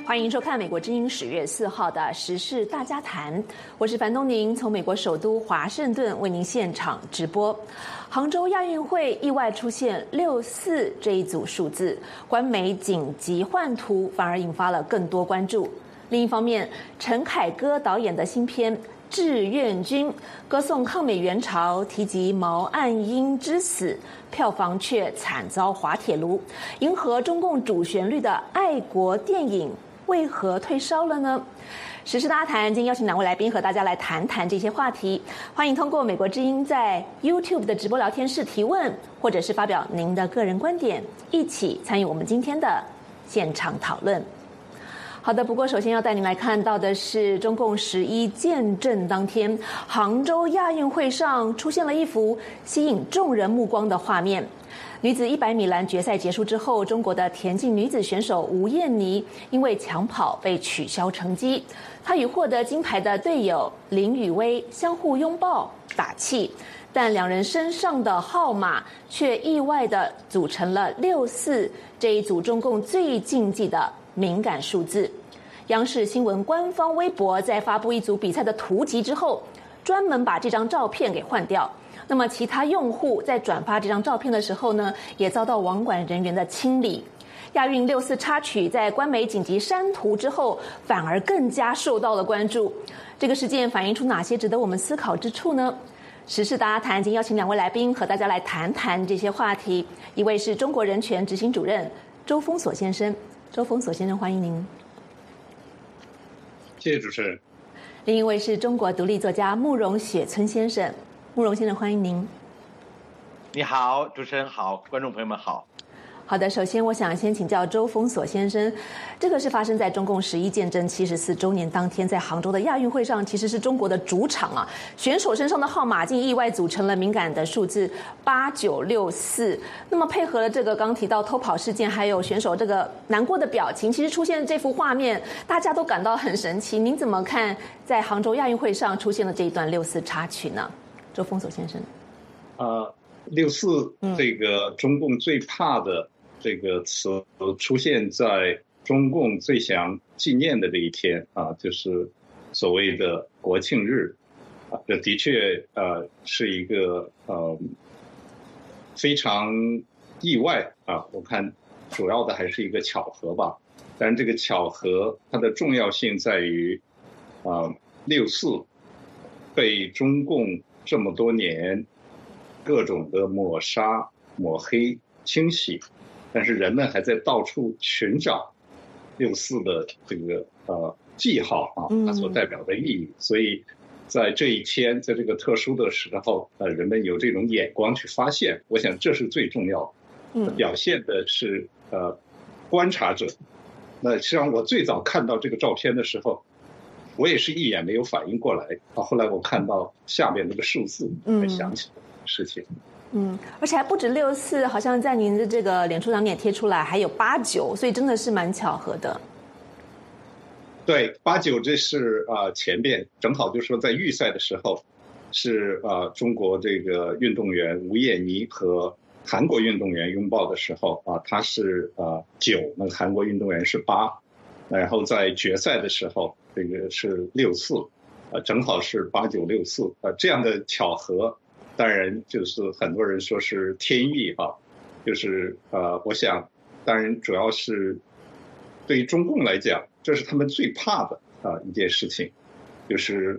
欢迎收看美国之音10月4号的时事大家谈，我是樊东宁，从美国首都华盛顿为您现场直播。杭州亚运会意外出现64这一组数字，官媒紧急换图，反而引发了更多关注。另一方面，陈凯歌导演的新片《志愿军》歌颂抗美援朝，提及毛岸英之死，票房却惨遭滑铁卢。迎合中共主旋律的爱国电影为何退烧了呢？时事大谈，今天邀请2位来宾和大家来谈谈这些话题。欢迎通过美国之音在 YouTube 的直播聊天室提问，或者是发表您的个人观点，一起参与我们今天的现场讨论。好的，不过首先要带您来看到的是中共11建政当天，杭州亚运会上出现了一幅吸引众人目光的画面。女子100米栏决赛结束之后，中国的田径女子选手吴艳妮因为抢跑被取消成绩，她与获得金牌的队友林雨薇相互拥抱打气，但两人身上的号码却意外地组成了64这一组中共最禁忌的敏感数字。央视新闻官方微博在发布一组比赛的图集之后，专门把这张照片给换掉。那么其他用户在转发这张照片的时候呢，也遭到网管人员的清理。亚运64插曲在官媒紧急删图之后，反而更加受到了关注。这个事件反映出哪些值得我们思考之处呢？时事大家谈，今天邀请2位来宾和大家来谈谈这些话题。一位是中国人权执行主任周峰锁先生，周峰锁先生，欢迎您。 谢谢主持人。 另一位是中国独立作家慕容雪村先生，慕容先生，欢迎您。 你好，主持人好，观众朋友们好。 好的，首先我想先请教周峰锁先生，这个是发生在中共11建政74周年当天，在杭州的亚运会上，其实是中国的主场啊，选手身上的号码竟意外组成了敏感的数字8964。那么配合了这个刚提到偷跑事件，还有选手这个难过的表情，其实出现这幅画面，大家都感到很神奇。您怎么看在杭州亚运会上出现的这一段64插曲呢？周峰锁先生。 64这个中共最怕的这个词出现在中共最想纪念的这一天啊，就是所谓的国庆日啊，这的确是一个非常意外啊，我看主要的还是一个巧合吧。但是这个巧合它的重要性在于64被中共这么多年各种的抹杀、抹黑、清洗，但是人们还在到处寻找64的这个记号啊，它所代表的意义。所以在这一天，在这个特殊的时候，人们有这种眼光去发现，我想这是最重要的。表现的是观察者。那实际上我最早看到这个照片的时候，我也是一眼没有反应过来啊。后来我看到下面那个数字，才想起了事情。 而且还不止64，好像在您的这个脸书上面也贴出来，还有89，所以真的是蛮巧合的。 对，89这是前面正好就是说在预赛的时候，是中国这个运动员吴艳妮和韩国运动员拥抱的时候啊，他是9，那个韩国运动员是8，然后在决赛的时候这个是64，正好是8964，这样的巧合。当然，就是很多人说是天意哈，就是我想，当然主要是对于中共来讲，这是他们最怕的一件事情，就是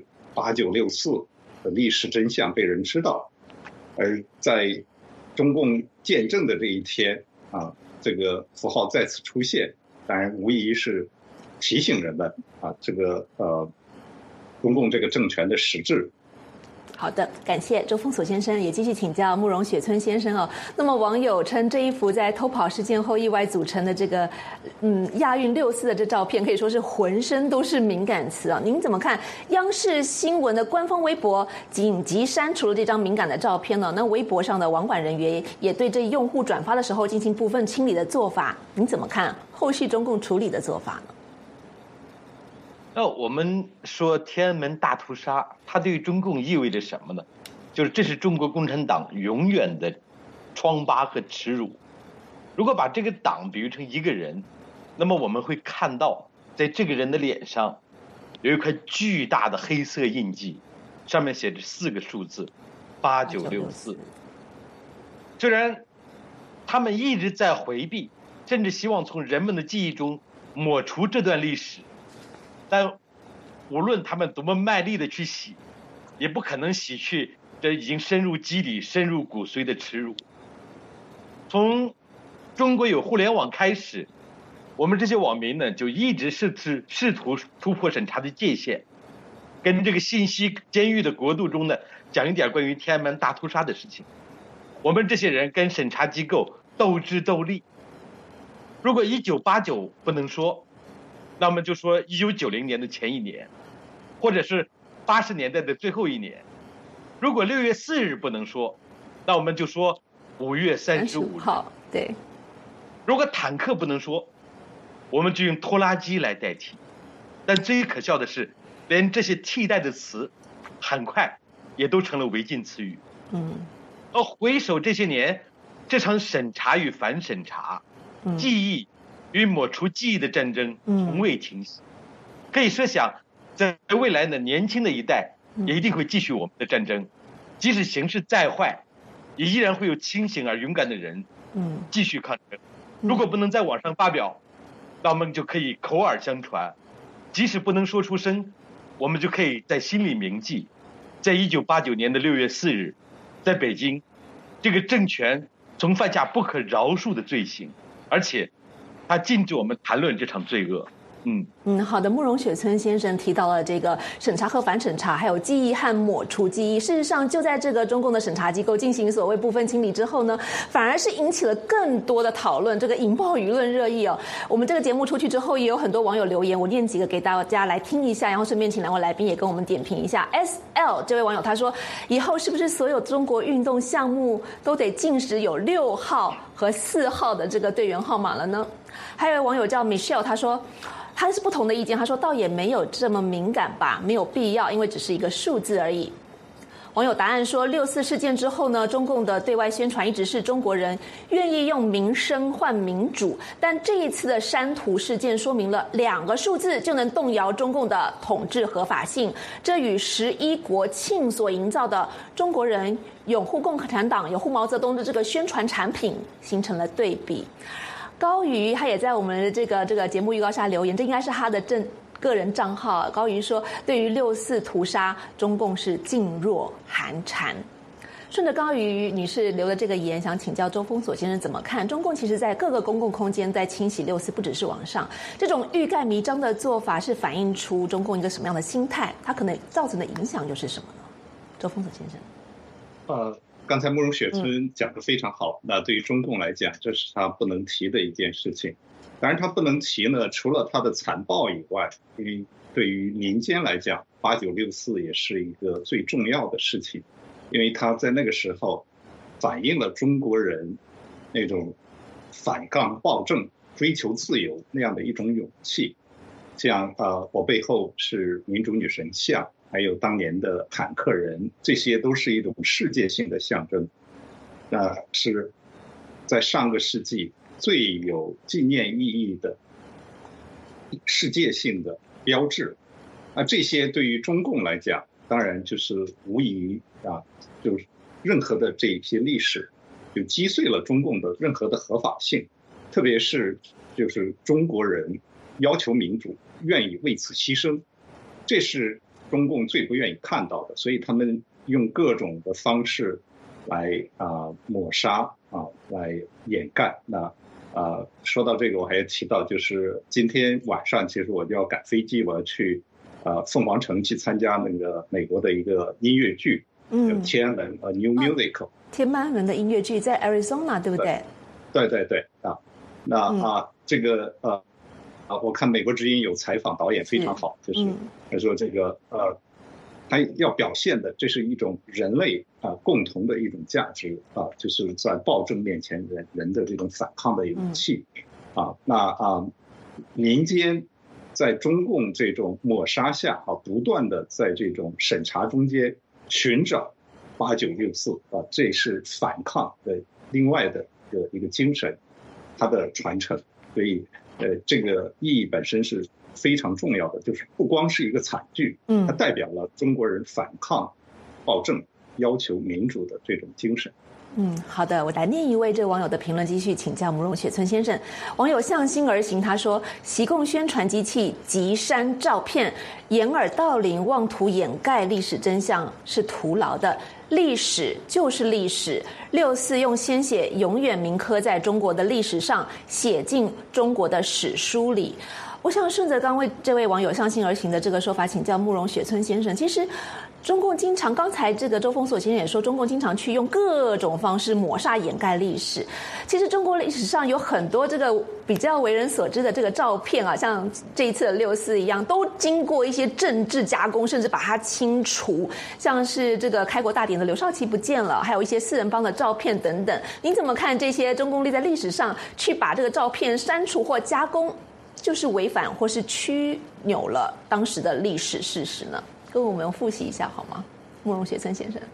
8964的历史真相被人知道，而在中共建政的这一天啊，这个符号再次出现，当然无疑是提醒人们啊，这个中共这个政权的实质。 好的，感谢周峰锁先生，也继续请教慕容雪村先生哦。那么网友称这一幅在偷跑事件后意外组成的这个亚运64的这照片，可以说是浑身都是敏感词啊。您怎么看央视新闻的官方微博紧急删除了这张敏感的照片呢？那微博上的网管人员也对这用户转发的时候进行部分清理的做法，您怎么看后续中共处理的做法呢？ 那我们说天安门大屠杀，它对于中共意味着什么呢？就是这是中国共产党永远的疮疤和耻辱。如果把这个党比喻成一个人，那么我们会看到在这个人的脸上有一块巨大的黑色印记，上面写着4个数字8964。虽然他们一直在回避，甚至希望从人们的记忆中抹除这段历史，但无论他们多么卖力的去洗，也不可能洗去这已经深入肌理、深入骨髓的耻辱。从中国有互联网开始，我们这些网民呢，就一直试图突破审查的界限，跟这个信息监狱的国度中呢，讲一点关于天安门大屠杀的事情。我们这些人跟审查机构斗智斗力。如果1989不能说，那我们就说1990年的前一年，或者是80年代的最后一年。如果6月4日不能说，那我们就说5月35 号。对。 如果坦克不能说，我们就用拖拉机来代替。但最可笑的是，连这些替代的词很快也都成了违禁词语。而回首这些年，这场审查与反审查、记忆与抹除记忆的战争从未停息。可以设想，在未来的年轻的一代也一定会继续我们的战争，即使形势再坏，也依然会有清醒而勇敢的人继续抗争。如果不能在网上发表，那我们就可以口耳相传，即使不能说出声，我们就可以在心里铭记，在1989年的6月4日，在北京，这个政权曾犯下不可饶恕的罪行，而且他禁止我们谈论这场罪恶。 好的，慕容雪村先生提到了这个审查和反审查，还有记忆和抹除记忆。事实上，就在这个中共的审查机构进行所谓部分清理之后呢，反而是引起了更多的讨论，这个引爆舆论热议哦。我们这个节目出去之后，也有很多网友留言，我念几个给大家来听一下，然后顺便请2位来宾也跟我们点评一下。SL 这位网友他说，以后是不是所有中国运动项目都得禁止有6号和4号的这个队员号码了呢？还有一位网友叫 Michelle， 他说，他是不同的意见，他说倒也没有这么敏感吧，没有必要，因为只是一个数字而已。网友答案说，6·4事件之后呢，中共的对外宣传一直是中国人愿意用民生换民主，但这一次的删图事件说明了2个数字就能动摇中共的统治合法性，这与11国庆所营造的中国人拥护共产党、拥护毛泽东的这个宣传产品形成了对比。高瑜他也在我们的这个节目预告下留言，这应该是他的个人账号。高瑜说，对于6·4屠杀，中共是噤若寒蝉。顺着高瑜女士留的这个言，想请教周峰锁先生怎么看？中共其实在各个公共空间在清洗6·4，不只是网上，这种欲盖弥彰的做法是反映出中共一个什么样的心态？它可能造成的影响又是什么呢？周峰锁先生。 刚才慕容雪村讲得非常好。那对于中共来讲，这是他不能提的一件事情。当然，他不能提呢，除了他的残暴以外，因为对于民间来讲，8964也是一个最重要的事情，因为他在那个时候反映了中国人那种反抗暴政、追求自由那样的一种勇气。像我背后是民主女神像，还有当年的坦克人，这些都是一种世界性的象征，那是在上个世纪最有纪念意义的世界性的标志。这些对于中共来讲，当然就是无疑就是任何的这些历史就击碎了中共的任何的合法性，特别是就是中国人要求民主，愿意为此牺牲，这是中共最不愿意看到的，所以他们用各种的方式来抹杀来掩盖。那说到这个，我还要提到，就是今天晚上其实我就要赶飞机，我要去凤凰城去参加那个美国的一个音乐剧，天安门New Musical， 天安门的音乐剧在 Arizona 对不对？ 对这个我看美国之音有采访导演非常好，就是他说这个他要表现的这是一种人类共同的一种价值就是在暴政面前人的这种反抗的勇气民间在中共这种抹杀下不断的在这种审查中间寻找8964这是反抗的另外的一个精神，它的传承。所以这个意义本身是非常重要的，就是不光是一个惨剧，它代表了中国人反抗暴政、要求民主的这种精神。 好的，我来念一位这网友的评论，继续请教慕容雪村先生。网友向心而行，他说：习共宣传机器急删照片，掩耳盗铃，妄图掩盖历史真相，是徒劳的。历史就是历史，6·4用鲜血永远铭刻在中国的历史上，写进中国的史书里。我想顺着刚为这位网友向心而行的这个说法，请教慕容雪村先生。其实中共经常，刚才这个周峰锁先生也说，中共经常去用各种方式抹煞掩盖历史。其实中国历史上有很多这个比较为人所知的这个照片啊，像这一次的6·4一样，都经过一些政治加工，甚至把它清除。像是这个开国大典的刘少奇不见了，还有一些四人帮的照片等等。您怎么看这些中共历在历史上去把这个照片删除或加工，就是违反或是曲扭了当时的历史事实呢？跟我们复习一下好吗？慕容雪村先生。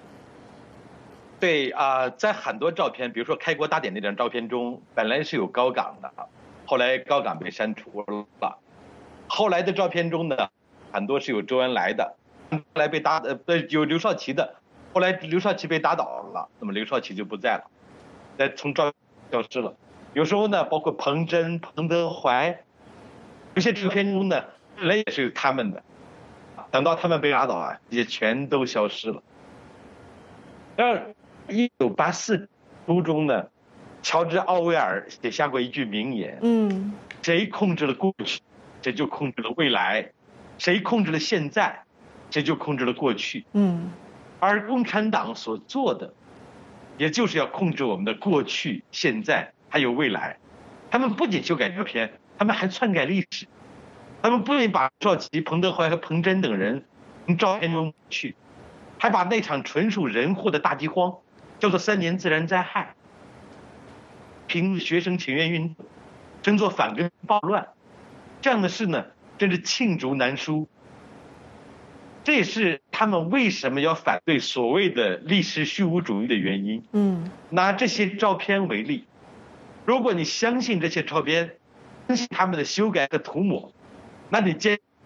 对在很多照片，比如说开国大典那张照片中，本来是有高岗的，后来高岗被删除了。后来的照片中呢，很多是有周恩来的，后来被有刘少奇的，后来刘少奇被打倒了，那么刘少奇就不在了，从照片消失了。有时候呢，包括彭真、彭德怀，有些照片中呢，本来也是有他们的。等到他们被打倒也全都消失了。而1984书中呢，乔治·奥威尔写下过一句名言：谁控制了过去，谁就控制了未来；谁控制了现在，谁就控制了过去。而共产党所做的，也就是要控制我们的过去、现在还有未来。他们不仅修改照片，他们还篡改历史。他们不仅把赵奇、彭德怀和彭真等人从照片中去，还把那场纯属人祸的大饥荒叫做3年自然灾害，平日学生请愿运动称作反革命暴乱，这样的事呢，真是罄竹难书。这也是他们为什么要反对所谓的历史虚无主义的原因。拿这些照片为例，如果你相信这些照片，相信他们的修改和涂抹，那你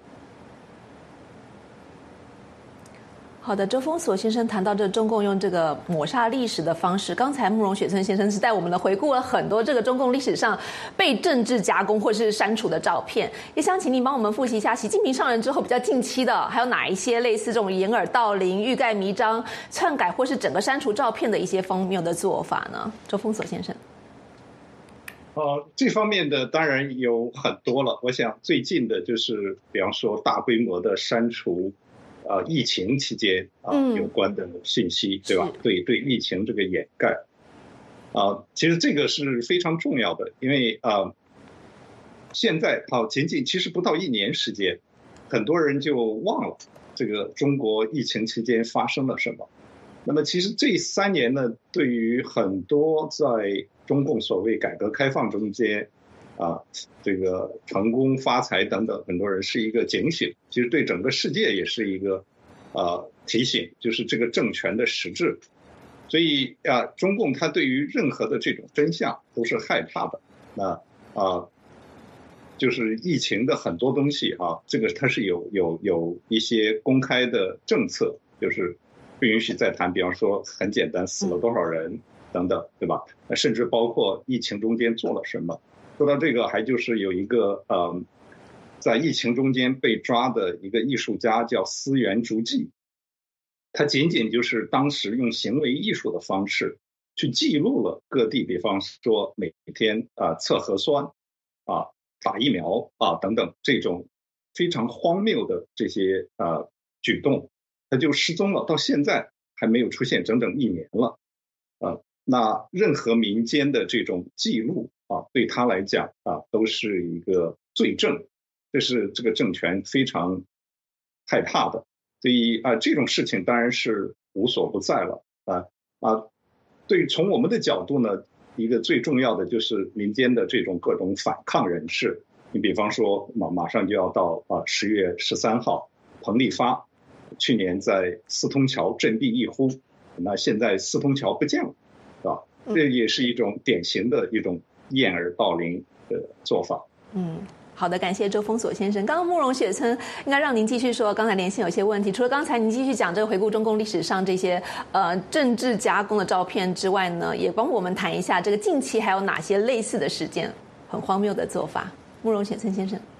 好的，周峰锁先生谈到这中共用这个抹煞历史的方式，刚才慕容雪村先生是带我们回顾了很多这个中共历史上被政治加工或是删除的照片，也想请您帮我们复习一下习近平上任之后比较近期的还有哪一些类似这种掩耳盗铃、欲盖弥彰、篡改或是整个删除照片的一些方面的做法呢？周峰锁先生。 这方面的当然有很多了。我想最近的就是，比方说大规模的删除，疫情期间有关的信息，对吧？对疫情这个掩盖，其实这个是非常重要的，因为现在仅仅其实不到1年时间，很多人就忘了这个中国疫情期间发生了什么。那么其实这3年呢，对于很多在中共所谓改革开放中间这个成功发财等等，很多人是一个警醒，其实对整个世界也是一个提醒，就是这个政权的实质。所以中共它对于任何的这种真相都是害怕的。那就是疫情的很多东西这个它是有一些公开的政策，就是不允许再谈，比方说很简单，死了多少人等等，对吧？甚至包括疫情中间做了什么。说到这个，还就是有一个在疫情中间被抓的一个艺术家叫思源竹纪，他仅仅就是当时用行为艺术的方式去记录了各地，比方说每天测核酸打疫苗等等这种非常荒谬的这些举动，他就失踪了，到现在还没有出现，整整1年了。那任何民间的这种记录对他来讲都是一个罪证，这是这个政权非常害怕的。所以这种事情当然是无所不在了。对，从我们的角度呢，一个最重要的就是民间的这种各种反抗人士。你比方说马上就要到10月13号，彭丽发去年在四通桥振臂一呼，那现在四通桥不见了，这也是一种典型的一种掩耳盗铃的做法。 好的，感谢周封锁先生。刚刚慕容雪村应该让您继续说，刚才连线有些问题。除了刚才您继续讲这个回顾中共历史上这些政治加工的照片之外呢，也帮我们谈一下这个近期还有哪些类似的事件，很荒谬的做法。慕容雪村先生，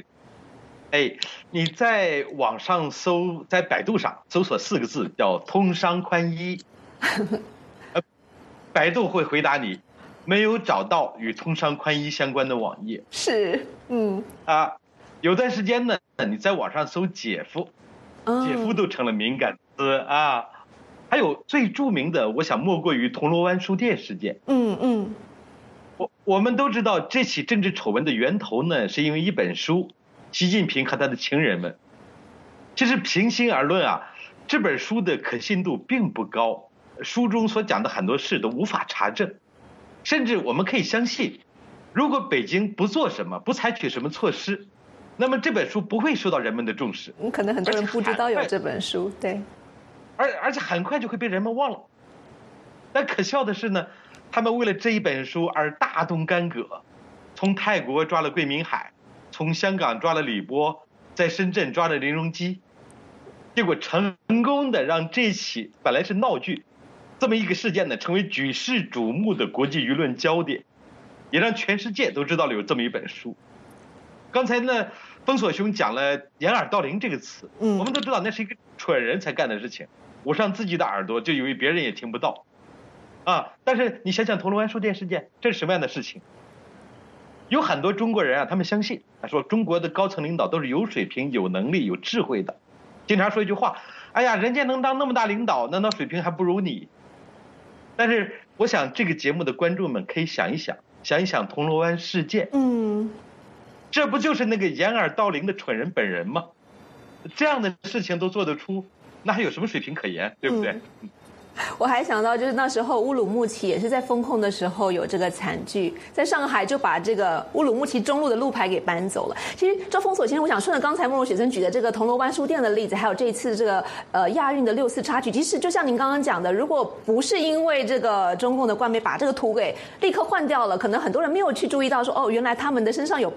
你在网上搜，在百度上搜索4个字叫“通商宽衣”，百度会回答你。没有找到与通商宽衣相关的网页。 是， 有段时间呢，你在网上搜姐夫，姐夫都成了敏感词啊。还有最著名的，我想莫过于铜锣湾书店事件。我们都知道这起政治丑闻的源头呢，是因为一本书，习近平和他的情人们。其实平心而论啊，这本书的可信度并不高，书中所讲的很多事都无法查证。甚至我们可以相信，如果北京不做什么，不采取什么措施，那么这本书不会受到人们的重视。 可能很多人不知道有这本书，对。 而且很快就会被人们忘了。但可笑的是呢，他们为了这一本书而大动干戈，从泰国抓了桂明海，从香港抓了李波，在深圳抓了林荣基，结果成功的让这起本来是闹剧。这么一个事件呢，成为举世瞩目的国际舆论焦点，也让全世界都知道了有这么一本书。刚才呢，封锁兄讲了“掩耳盗铃”这个词，我们都知道那是一个蠢人才干的事情，捂上自己的耳朵就以为别人也听不到，但是你想想铜锣湾书店事件，这是什么样的事情？有很多中国人他们相信，说中国的高层领导都是有水平、有能力、有智慧的，经常说一句话：“哎呀，人家能当那么大领导，难道水平还不如你？”但是我想这个节目的观众们可以想一想铜锣湾事件，这不就是那个掩耳盗铃的蠢人本人吗？这样的事情都做得出，那还有什么水平可言，对不对？ 我还想到，就是那时候乌鲁木齐也是在封控的时候有这个惨剧，在上海就把这个乌鲁木齐中路的路牌给搬走了。其实周封锁先生，我想顺着刚才慕容雪村举的这个铜锣湾书店的例子，还有这一次这个亚运的6次插曲，其实就像您刚刚讲的，如果不是因为这个中共的官媒把这个图给立刻换掉了，可能很多人没有去注意到说，原来他们的身上有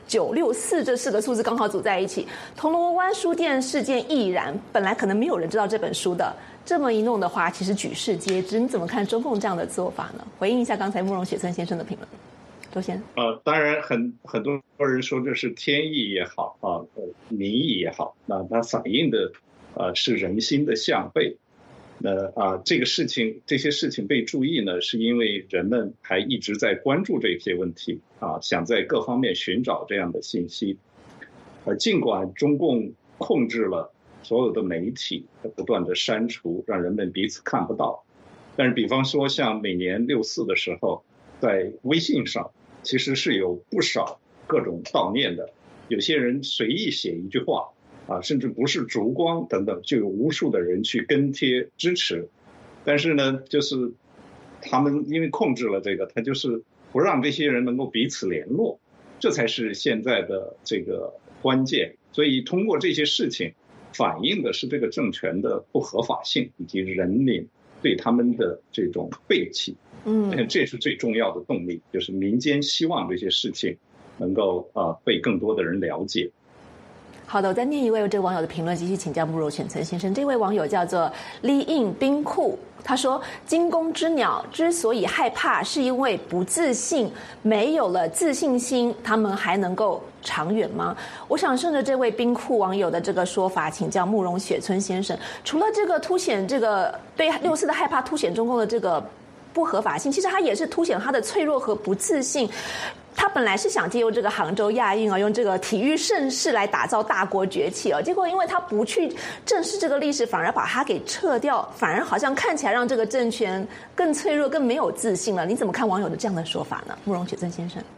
8964这4个数字刚好组在一起。铜锣湾书店事件亦然，本来可能没有人知道这本书的。这么一弄的话，其实举世皆知。你怎么看中共这样的做法呢？回应一下刚才慕容雪村先生的评论，周先。 当然很多人说这是天意也好民意也好，那它反映的是人心的向背。这些事情被注意呢，是因为人们还一直在关注这些问题想在各方面寻找这样的信息。尽管中共控制了所有的媒体不断的删除，让人们彼此看不到。但是比方说像每年6·4的时候，在微信上其实是有不少各种悼念的，有些人随意写一句话甚至不是烛光等等，就有无数的人去跟贴支持。但是呢，就是他们因为控制了这个，他就是不让这些人能够彼此联络，这才是现在的这个关键。所以通过这些事情反映的是这个政权的不合法性，以及人民对他们的这种背弃。这是最重要的动力，就是民间希望这些事情能够被更多的人了解。 好的，我再念一位这个网友的评论，继续请教慕容雪村先生。这位网友叫做 Li In 冰库，他说：“惊弓之鸟之所以害怕，是因为不自信，没有了自信心，他们还能够长远吗？”我想顺着这位冰库网友的这个说法，请教慕容雪村先生，除了这个凸显这个对6·4的害怕，凸显中共的这个不合法性，其实它也是凸显他的脆弱和不自信。他本来是想借由这个杭州亚运用这个体育盛世来打造大国崛起结果因为他不去正视这个历史，反而把它给撤掉，反而好像看起来让这个政权更脆弱、更没有自信了。你怎么看网友的这样的说法呢？慕容雪村先生。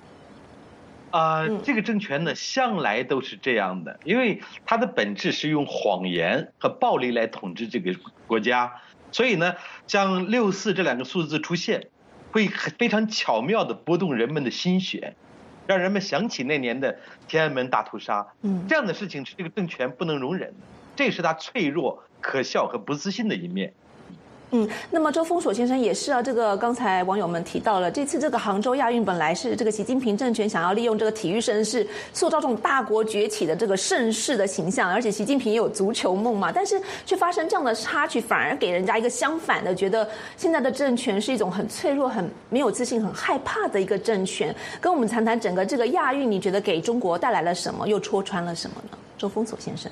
这个政权呢，向来都是这样的，因为它的本质是用谎言和暴力来统治这个国家，所以呢，像6·4这2个数字出现，会非常巧妙地拨动人们的心弦，让人们想起那年的天安门大屠杀。这样的事情是这个政权不能容忍的，这是他脆弱、可笑和不自信的一面。 那么周峰锁先生也是啊，这个刚才网友们提到了，这次这个杭州亚运本来是这个习近平政权想要利用这个体育盛事塑造这种大国崛起的这个盛世的形象，而且习近平也有足球梦嘛，但是却发生这样的插曲，反而给人家一个相反的，觉得现在的政权是一种很脆弱、很没有自信、很害怕的一个政权。跟我们谈谈整个这个亚运，你觉得给中国带来了什么，又戳穿了什么呢？周峰锁先生。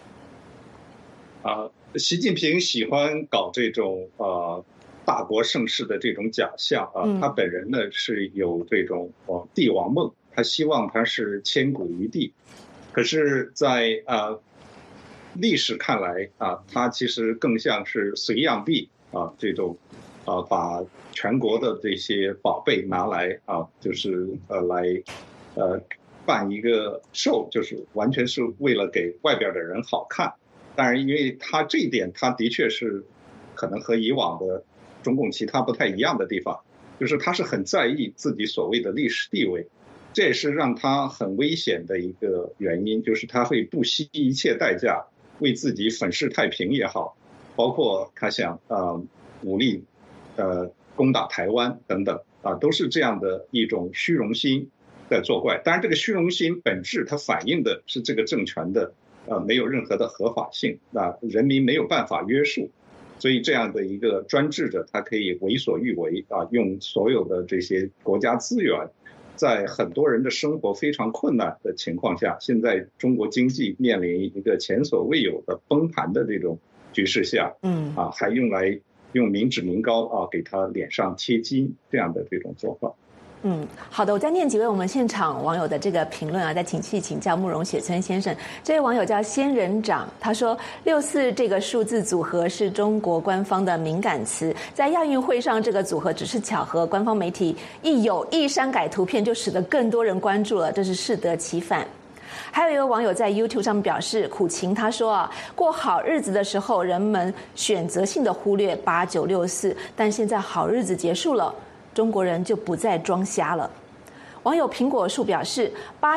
习近平喜欢搞这种大国盛世的这种假象啊，他本人呢是有这种帝王梦，他希望他是千古一帝，可是在历史看来啊，他其实更像是隋炀帝啊这种把全国的这些宝贝拿来啊，就是来办一个show，就是完全是为了给外边的人好看。当然，因为他这一点，他的确是可能和以往的中共其他不太一样的地方，就是他是很在意自己所谓的历史地位，这也是让他很危险的一个原因，就是他会不惜一切代价为自己粉饰太平也好，包括他想武力攻打台湾等等都是这样的一种虚荣心在作怪。当然，这个虚荣心本质它反映的是这个政权的没有任何的合法性，人民没有办法约束，所以这样的一个专制者，他可以为所欲为用所有的这些国家资源，在很多人的生活非常困难的情况下，现在中国经济面临一个前所未有的崩盘的这种局势下，还用民脂民膏给他脸上贴金这样的这种做法。 好的，我再念几位我们现场网友的这个评论再请教慕容雪村先生。这位网友叫仙人掌，他说64这个数字组合是中国官方的敏感词，在亚运会上这个组合只是巧合，官方媒体一删改图片就使得更多人关注了，这是适得其反。还有一位网友在 YouTube 上面表示苦情，他说过好日子的时候人们选择性的忽略8964，但现在好日子结束了，中国人就不再装瞎了。网友苹果树表示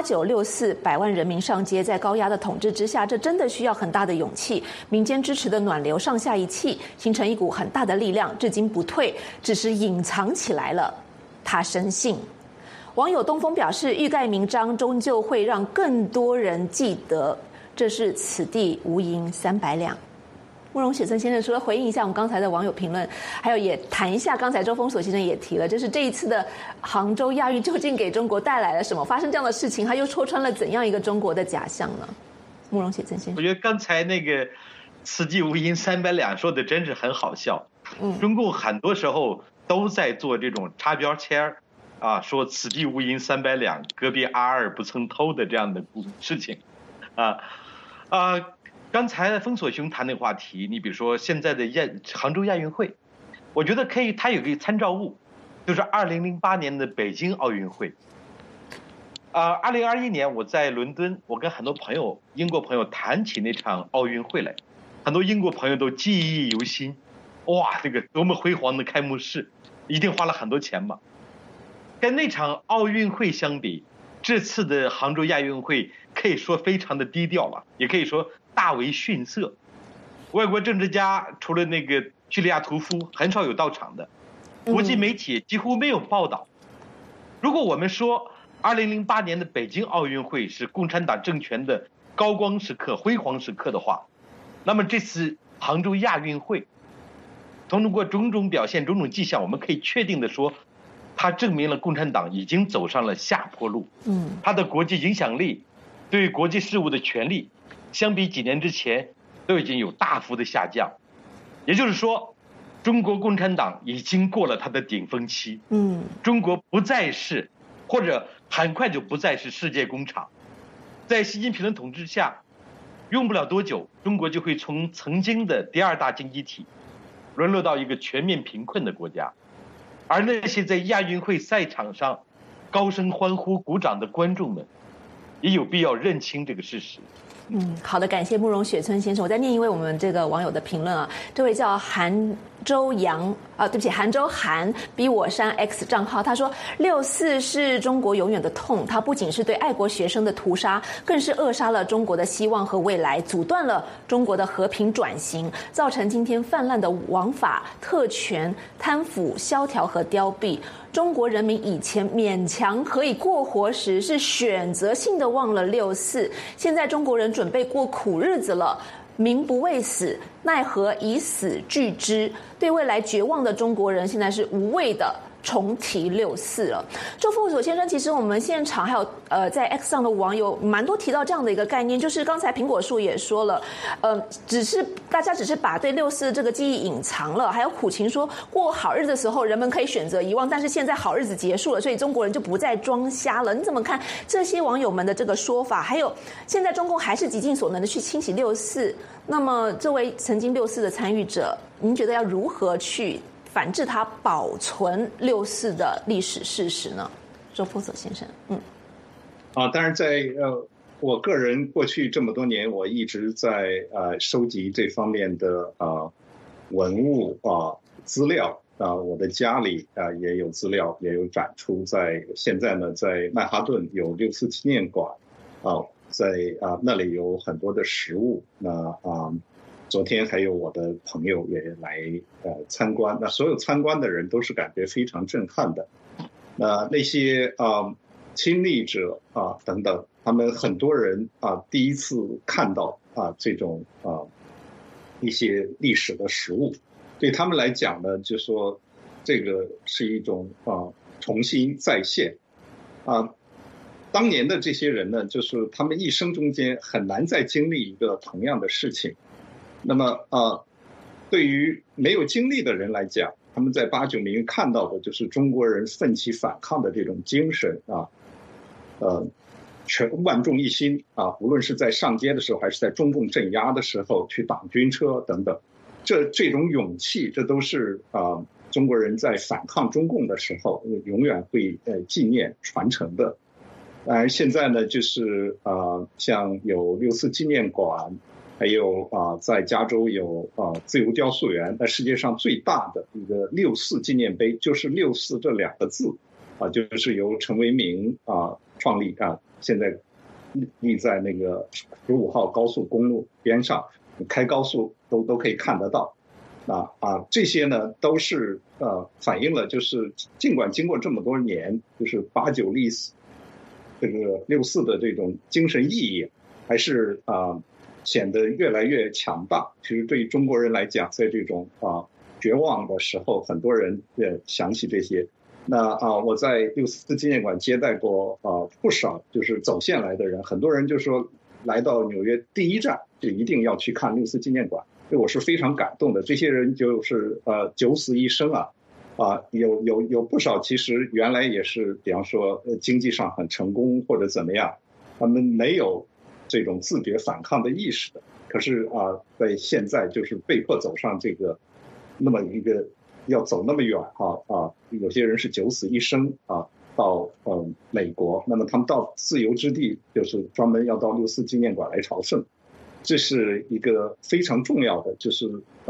，8964百万人民上街，在高压的统治之下，这真的需要很大的勇气。民间支持的暖流上下一气，形成一股很大的力量，至今不退，只是隐藏起来了。他深信。网友东风表示，欲盖弥彰，终究会让更多人记得，这是此地无银300两。慕容雪村先生除了回应一下我们刚才的网友评论，还有也谈一下刚才周峰锁先生也提了，就是这一次的杭州亚运究竟给中国带来了什么？发生这样的事情，它又戳穿了怎样一个中国的假象呢？慕容雪村先生， 我觉得刚才那个此地无银300两说的真是很好笑。中共很多时候都在做这种插标签说此地无银300两，隔壁阿二不曾偷的这样的事情，刚才封锁兄谈那个话题，你比如说现在的杭州亚运会，我觉得可以，它有个参照物，就是2008年的北京奥运会。2021年我在伦敦，我跟很多英国朋友谈起那场奥运会来，很多英国朋友都记忆犹新。哇，这个多么辉煌的开幕式，一定花了很多钱吧？跟那场奥运会相比，这次的杭州亚运会可以说非常的低调了，也可以说大为逊色。外国政治家除了那个叙利亚屠夫，很少有到场的，国际媒体几乎没有报道。如果我们说2008年的北京奥运会是共产党政权的高光时刻、辉煌时刻的话，那么这次杭州亚运会通过种种表现、种种迹象，我们可以确定的说，它证明了共产党已经走上了下坡路。它的国际影响力、对国际事务的权力，相比几年之前都已经有大幅的下降。也就是说，中国共产党已经过了它的顶峰期。中国不再是，或者很快就不再是世界工厂。在习近平的统治下，用不了多久，中国就会从曾经的第2大经济体沦落到一个全面贫困的国家。而那些在亚运会赛场上高声欢呼鼓掌的观众们， 也有必要认清这个事实。 好的，感谢慕容雪村先生。我再念一位我们这个网友的评论啊，这位叫韩州洋对不起，韩州韩比我山 X 账号，他说6·4是中国永远的痛，它不仅是对爱国学生的屠杀，更是扼杀了中国的希望和未来，阻断了中国的和平转型，造成今天泛滥的王法、特权、贪腐、萧条和凋敝。中国人民以前勉强可以过活时，是选择性的忘了6·4，现在中国人准备过苦日子了。民不畏死，奈何以死惧之？对未来绝望的中国人，现在是无谓的重提6·4了。周副所先生，其实我们现场还有在 X 上的网友蛮多提到这样的一个概念，就是刚才苹果树也说了，大家只是把对6·4这个记忆隐藏了，还有苦情说过好日子的时候人们可以选择遗忘，但是现在好日子结束了，所以中国人就不再装瞎了。你怎么看这些网友们的这个说法？还有现在中共还是极尽所能的去清洗6·4，那么这位曾经6·4的参与者，您觉得要如何去反制它保存6·4的历史事实呢？周波佐先生， 当然在我个人过去这么多年，我一直在收集这方面的文物资料我的家里也有资料，也有展出。现在呢，在曼哈顿有6·4纪念馆在那里有很多的实物。昨天还有我的朋友也来参观，那所有参观的人都是感觉非常震撼的。那些亲历者等等，他们很多人第一次看到这种一些历史的实物，对他们来讲呢，就说这个是一种重新再现当年的这些人呢，就是他们一生中间很难再经历一个同样的事情。那么对于没有经历的人来讲，他们在8·9民运看到的就是中国人奋起反抗的这种精神全万众一心无论是在上街的时候，还是在中共镇压的时候去挡军车等等，这种勇气，这都是中国人在反抗中共的时候永远会纪念传承的。当然现在呢，就是像有6·4纪念馆，还有在加州有自由雕塑园，那世界上最大的一个6·4纪念碑，就是6·4这2个字就是由陈为民创立现在立在那个15号高速公路边上，开高速都可以看得到。这些呢都是反映了，就是尽管经过这么多年，就是8·9历史这个6·4的这种精神意义，还是显得越来越强大。其实对于中国人来讲，在这种绝望的时候，很多人也想起这些。我在6·4纪念馆接待过不少就是走线来的人，很多人就说来到纽约第一站就一定要去看6·4纪念馆，对我是非常感动的。这些人就是九死一生有不少其实原来也是比方说经济上很成功或者怎么样，他们没有这种自觉反抗的意识的，可是在现在就是被迫走上这个那么一个要走那么远有些人是九死一生到美国，那么他们到自由之地就是专门要到6·4纪念馆来朝圣，这是一个非常重要的，就是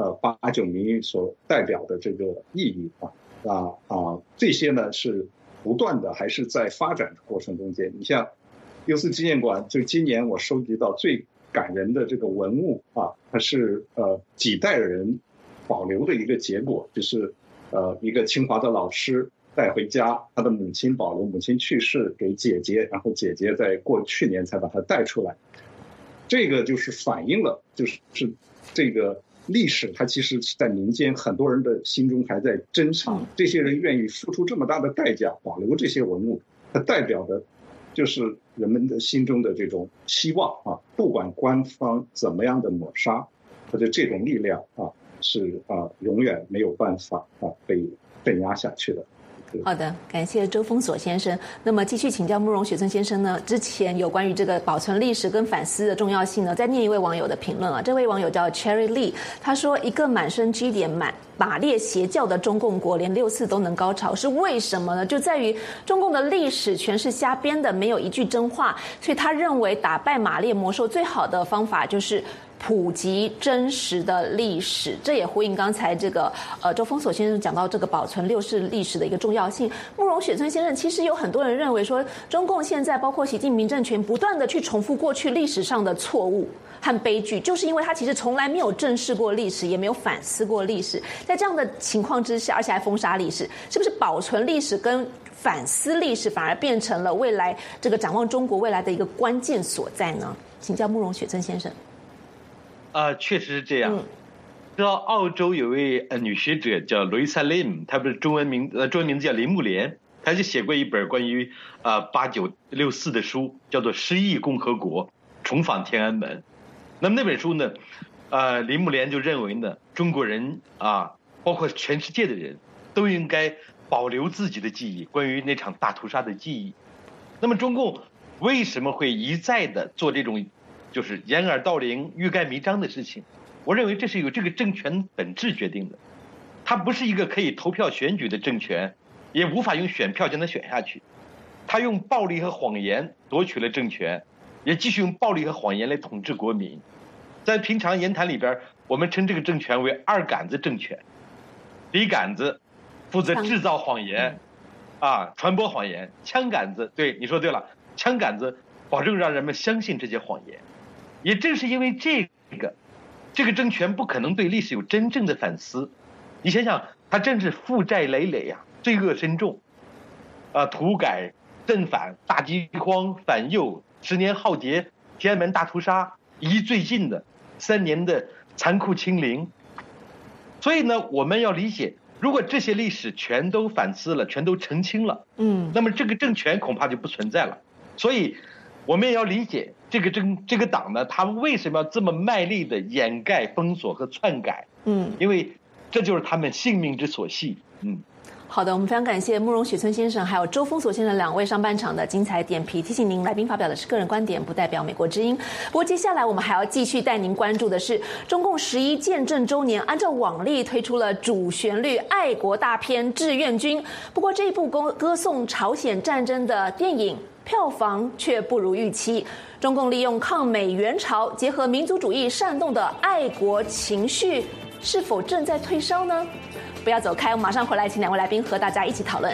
8·9民运所代表的这个意义这些呢是不断的还是在发展过程中间。你像6·4纪念馆，就今年我收集到最感人的这个文物它是几代人保留的一个结果，就是一个清华的老师带回家，他的母亲保留，母亲去世给姐姐，然后姐姐在去年才把他带出来。这个就是反映了，就是这个历史，它其实在民间很多人的心中还在珍藏。这些人愿意付出这么大的代价保留这些文物，它代表的就是人们的心中的这种希望不管官方怎么样的抹杀，或者这种力量是永远没有办法被镇压下去的。 好的，感谢周峰锁先生。那么继续请教慕容雪村先生呢，之前有关于这个保存历史跟反思的重要性呢，再念一位网友的评论这位网友叫 Cherry Lee， 他说一个满身 G 点马列邪教的中共国连6·4都能高潮，是为什么呢？就在于中共的历史全是瞎编的，没有一句真话，所以他认为打败马列魔兽最好的方法就是普及真实的历史。这也呼应刚才这个周峰锁先生讲到这个保存6世历史的一个重要性。慕容雪村先生，其实有很多人认为说，中共现在包括习近平政权不断的去重复过去历史上的错误和悲剧，就是因为他其实从来没有正视过历史，也没有反思过历史。在这样的情况之下，而且还封杀历史，是不是保存历史跟反思历史反而变成了未来这个展望中国未来的一个关键所在呢？请教慕容雪村先生。 确实是这样。知道澳洲有位女学者叫罗伊莎·林，她不是中文名字叫林木莲，她就写过一本关于8964的书，叫做《失忆共和国：重访天安门》。那么那本书呢，林木莲就认为呢，中国人包括全世界的人都应该保留自己的记忆，关于那场大屠杀的记忆。那么中共为什么会一再的做这种就是掩耳盗铃、欲盖弥彰的事情？我认为这是由这个政权本质决定的。它不是一个可以投票选举的政权，也无法用选票将它选下去。它用暴力和谎言夺取了政权，也继续用暴力和谎言来统治国民。在平常言谈里边，我们称这个政权为二杆子政权。笔杆子负责制造谎言，传播谎言；枪杆子，对，你说对了，枪杆子保证让人们相信这些谎言。也正是因为这个政权不可能对历史有真正的反思。你想想，它真是负债累累罪恶深重，土改、镇反、大饥荒、反右、10年浩劫、天安门大屠杀，以及最近的3年的残酷清零。所以呢，我们要理解，如果这些历史全都反思了，全都澄清了，那么这个政权恐怕就不存在了。所以我们也要理解这个党呢，他们为什么要这么卖力的掩盖、封锁和篡改？因为这就是他们性命之所系。 好的，我们非常感谢慕容雪村先生还有周峰锁先生2位上半场的精彩点评。提醒您，来宾发表的是个人观点，不代表美国之音。不过接下来我们还要继续带您关注的是，中共11建政周年，按照往例推出了主旋律爱国大片《志愿军》。不过这一部歌颂朝鲜战争的电影票房却不如预期。中共利用抗美援朝，结合民族主义煽动的爱国情绪，是否正在退烧呢？不要走开，我们马上回来，请2位来宾和大家一起讨论。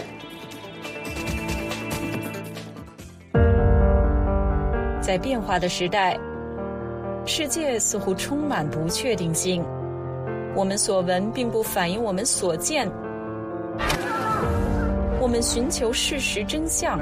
在变化的时代，世界似乎充满不确定性。我们所闻并不反映我们所见。我们寻求事实真相。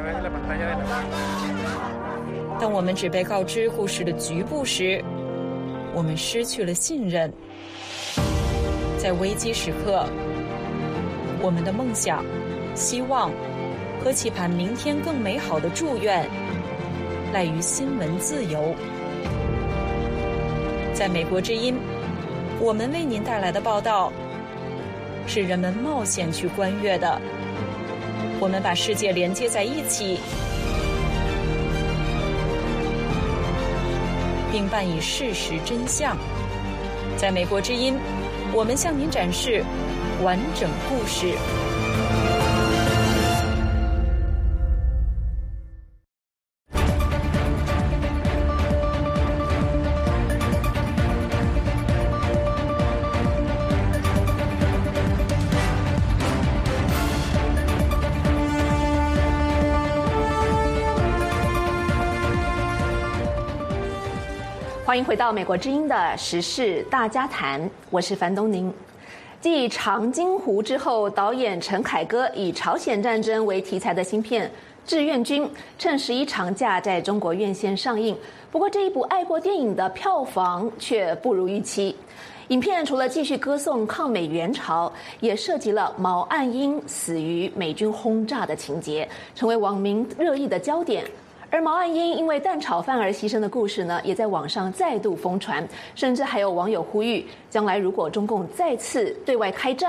当我们只被告知故事的局部时，我们失去了信任。在危机时刻，我们的梦想、希望和期盼明天更美好的祝愿，赖于新闻自由。在美国之音，我们为您带来的报道，是人们冒险去观阅的。我们把世界连接在一起，并伴以事实真相。在美国之音，我们向您展示完整故事。 欢迎回到美国之音的时事大家谈，我是樊东宁。继《长津湖》之后，导演陈凯歌以朝鲜战争为题材的新片《志愿军》趁11长假在中国院线上映。不过这一部爱国电影的票房却不如预期。影片除了继续歌颂抗美援朝，也涉及了毛岸英死于美军轰炸的情节，成为网民热议的焦点。而毛岸英因为蛋炒饭而牺牲的故事呢，也在网上再度疯传，甚至还有网友呼吁，将来如果中共再次对外开战，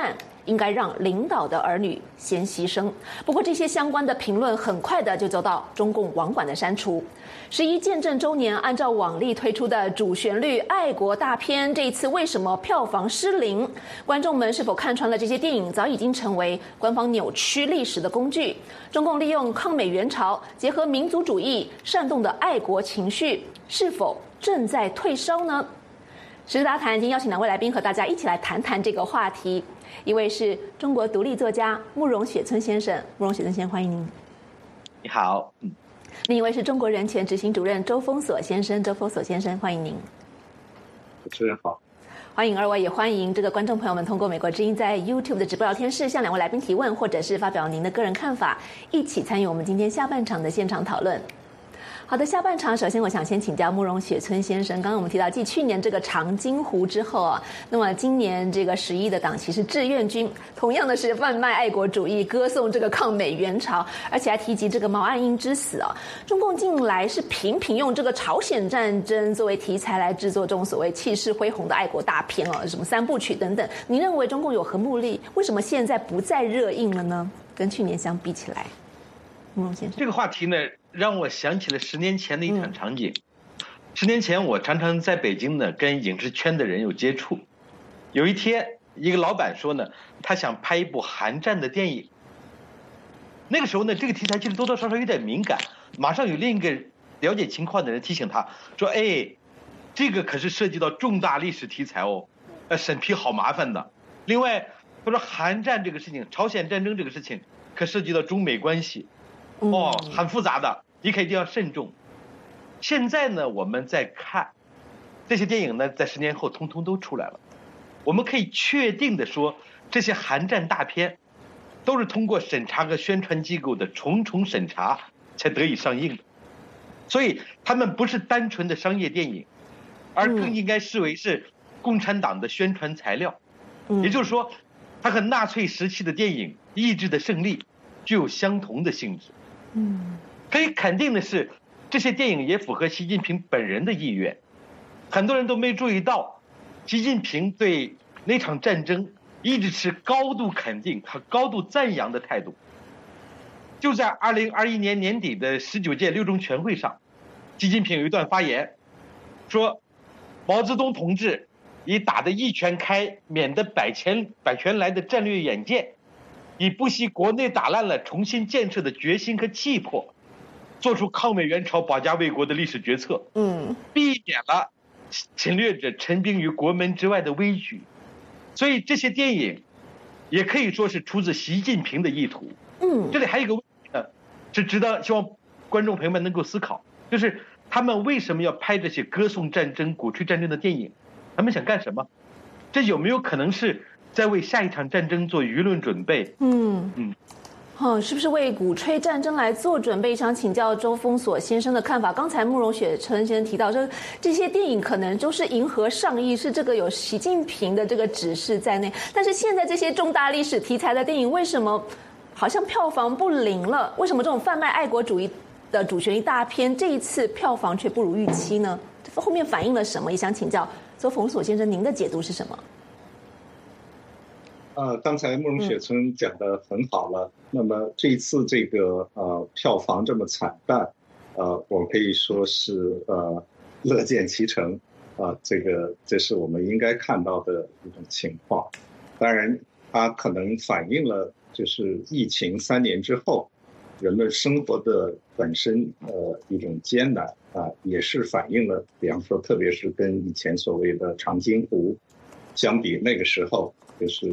应该让领导的儿女先牺牲。不过这些相关的评论很快的就遭到中共网管的删除。11建政周年，按照往例推出的主旋律爱国大片，这一次为什么票房失灵？观众们是否看穿了这些电影早已经成为官方扭曲历史的工具？中共利用抗美援朝，结合民族主义，煽动的爱国情绪，是否正在退烧呢？时事大谈，今天邀请两位来宾和大家一起来谈谈这个话题。一位是中国独立作家慕容雪村先生，慕容雪村先生，欢迎您。 你好。 另一位是中国人权执行主任周峰锁先生，周峰锁先生，欢迎您。 主持人好。 欢迎二位，也欢迎这个观众朋友们通过美国之音在 YouTube 的直播聊天室向两位来宾提问，或者是发表您的个人看法，一起参与我们今天下半场的现场讨论。好的，下半场首先我想先请教慕容雪村先生。刚刚我们提到，继去年这个长津湖之后啊，那么今年这个11的党旗是志愿军，同样的是贩卖爱国主义，歌颂这个抗美援朝，而且还提及这个毛岸英之死啊。中共近来是频频用这个朝鲜战争作为题材来制作这种所谓气势恢宏的爱国大片哦，什么3部曲等等。您认为中共有何目的？为什么现在不再热映了呢？跟去年相比起来，慕容先生， 这个话题呢，让我想起了10年前的一场场景。10年前，我常常在北京呢跟影视圈的人有接触。有一天，一个老板说呢，他想拍一部韩战的电影。那个时候呢，这个题材其实多多少少有点敏感。马上有另一个了解情况的人提醒他说：“哎，这个可是涉及到重大历史题材哦，审批好麻烦的。另外，他说韩战这个事情，朝鲜战争这个事情，可涉及到中美关系。”很复杂的，你可一定要慎重。现在呢，我们在看这些电影呢，在10年后通通都出来了。我们可以确定的说，这些韩战大片都是通过审查和宣传机构的重重审查才得以上映的，所以他们不是单纯的商业电影，而更应该视为是共产党的宣传材料。也就是说，它和纳粹时期的电影《意志的胜利》具有相同的性质。可以肯定的是，这些电影也符合习近平本人的意愿。很多人都没注意到，习近平对那场战争一直持高度肯定和高度赞扬的态度。就在2021年年底的19届六中全会上，习近平有一段发言，说毛泽东同志以打得一拳开，免得百拳来的战略远见，以不惜国内打烂了重新建设的决心和气魄，做出抗美援朝保家卫国的历史决策，避免了侵略者陈兵于国门之外的危局。所以这些电影也可以说是出自习近平的意图。这里还有一个问题呢，是值得希望观众朋友们能够思考，就是他们为什么要拍这些歌颂战争、鼓吹战争的电影？他们想干什么？这有没有可能是在为下一场战争做舆论准备？ 是不是为鼓吹战争来做准备？想请教周峰锁先生的看法。刚才慕容雪村先生提到说，这些电影可能都是迎合上意，是这个有习近平的这个指示在内。但是现在这些重大历史题材的电影，为什么好像票房不灵了？为什么这种贩卖爱国主义的主旋律大片，这一次票房却不如预期呢？后面反映了什么？也想请教周峰锁先生，您的解读是什么？ 刚才慕容雪村讲得很好了。那么这一次这个票房这么惨淡，我可以说是乐见其成这是我们应该看到的一种情况。当然，它可能反映了就是疫情3年之后，人们生活的本身一种艰难也是反映了，比方说，特别是跟以前所谓的长津湖相比，那个时候就是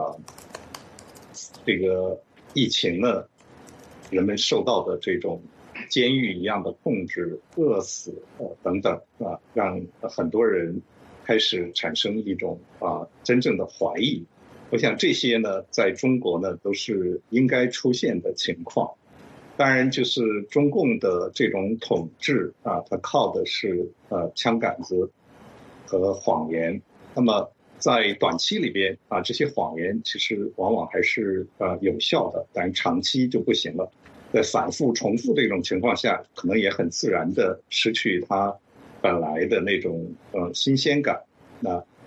这个疫情呢，人们受到的这种监狱一样的控制、饿死等等让很多人开始产生一种真正的怀疑。我想这些呢，在中国呢都是应该出现的情况。当然，就是中共的这种统治它靠的是枪杆子和谎言。那么在短期里边这些谎言其实往往还是有效的，但长期就不行了。在反复重复这种情况下，可能也很自然的失去它本来的那种新鲜感。那